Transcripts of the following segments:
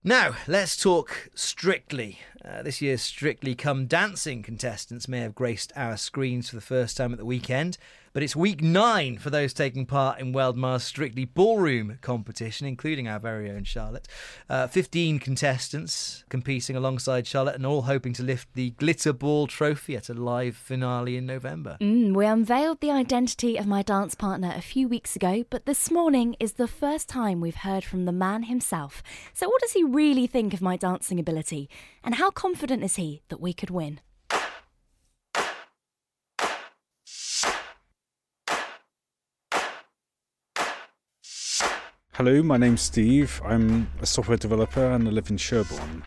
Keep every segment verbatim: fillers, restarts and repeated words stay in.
Now, let's talk Strictly. Uh, this year's Strictly Come Dancing contestants may have graced our screens for the first time at the weekend, but it's week nine for those taking part in Weldmar's Strictly Ballroom competition, including our very own Charlotte. Uh, fifteen contestants competing alongside Charlotte and all hoping to lift the Glitter Ball trophy at a live finale in November. Mm, we unveiled the identity of my dance partner a few weeks ago, but this morning is the first time we've heard from the man himself. So what does he really think of my dancing ability? And how confident is he that we could win? Hello, my name's Steve. I'm a software developer and I live in Sherborne.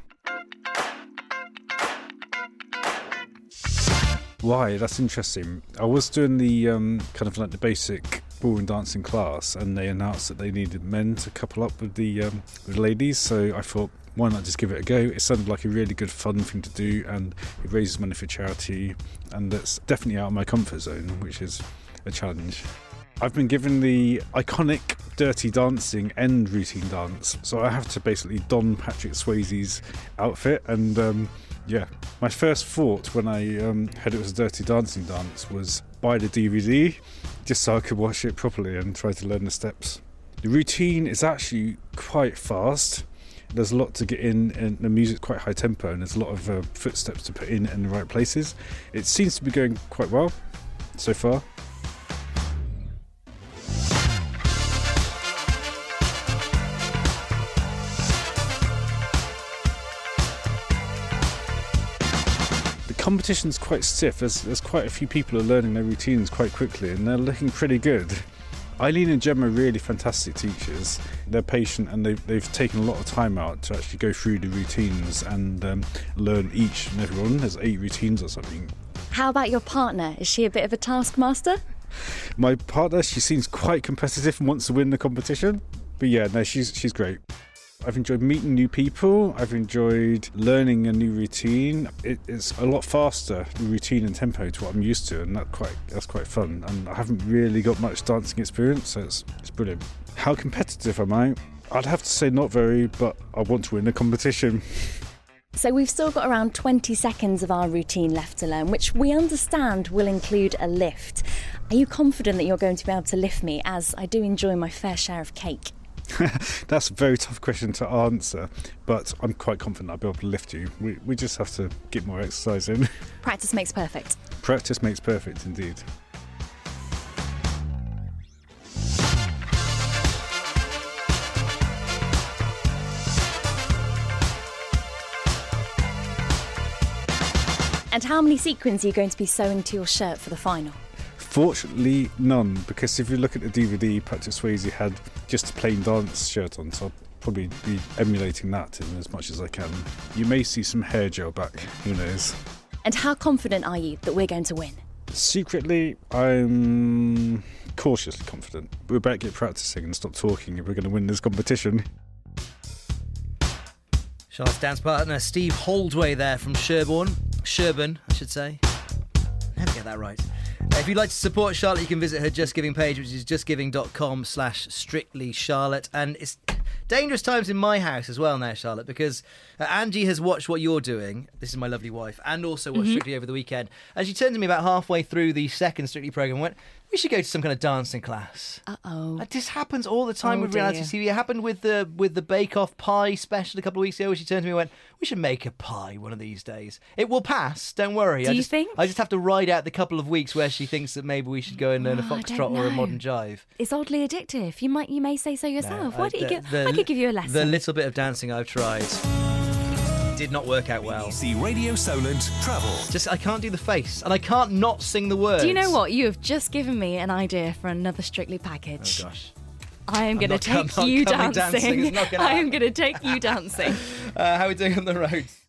Why? That's interesting. I was doing the um, kind of like the basic ballroom dancing class, and they announced that they needed men to couple up with the um, with the ladies. So I thought, why not just give it a go? It sounded like a really good fun thing to do, and it raises money for charity, and that's definitely out of my comfort zone, which is a challenge. I've been given the iconic Dirty Dancing end routine dance, so I have to basically don Patrick Swayze's outfit, and um, yeah, my first thought when I um, heard it was a Dirty Dancing dance was buy the D V D just so I could watch it properly and try to learn the steps. The routine is actually quite fast. There's a lot to get in, and the music's quite high tempo, and there's a lot of uh, footsteps to put in in the right places. It seems to be going quite well so far. The competition's quite stiff. There's, there's quite a few people who are learning their routines quite quickly, and they're looking pretty good. Eileen and Gemma are really fantastic teachers. They're patient, and they've, they've taken a lot of time out to actually go through the routines and um, learn each and every one. There's eight routines or something. How about your partner? Is she a bit of a taskmaster? My partner, she seems quite competitive and wants to win the competition. But yeah, no, she's she's great. I've enjoyed meeting new people. I've enjoyed learning a new routine. It, it's a lot faster, the routine and tempo, to what I'm used to, and that quite that's quite fun. And I haven't really got much dancing experience, so it's it's brilliant. How competitive am I? I'd have to say not very, but I want to win the competition. So we've still got around twenty seconds of our routine left to learn, which we understand will include a lift. Are you confident that you're going to be able to lift me, as I do enjoy my fair share of cake? That's a very tough question to answer, but I'm quite confident I'll be able to lift you. We, we just have to get more exercise in. Practice makes perfect. Practice makes perfect, indeed. And how many sequins are you going to be sewing to your shirt for the final? Fortunately, none, because if you look at the D V D, Patrick Swayze had just a plain dance shirt on, so I'll probably be emulating that in as much as I can. You may see some hair gel back, who knows. And how confident are you that we're going to win? Secretly, I'm cautiously confident. We better get practising and stop talking if we're going to win this competition. Charlotte's dance partner Steve Holdway there from Sherborne. Sherborne, I should say. Never get that right. If you'd like to support Charlotte, you can visit her Just Giving page, which is justgiving.com slash strictly Charlotte. And it's dangerous times in my house as well now, Charlotte, because uh, Angie has watched what you're doing. This is my lovely wife, and also watched mm-hmm. Strictly over the weekend. And she turned to me about halfway through the second Strictly programme and went, we should go to some kind of dancing class. Uh-oh. Uh, this happens all the time oh, with dear. reality T V. It happened with the with the Bake Off pie special a couple of weeks ago, where she turned to me and went, we should make a pie one of these days. It will pass, don't worry. Do I you just, think? I just have to ride out the couple of weeks where she thinks that maybe we should go and learn oh, a foxtrot or a modern jive. It's oddly addictive. You might, you may say so yourself. No, Why I, don't you the, give, the, I could give you a lesson. The little bit of dancing I've tried did not work out well. B B C Radio Solent Travel. Just, I can't do the face, and I can't not sing the words. Do you know what? You have just given me an idea for another Strictly package. Oh gosh. I am going to take I'm not you coming dancing. dancing. It's not gonna I am happen. going to take you dancing. Uh, how are we doing on the roads?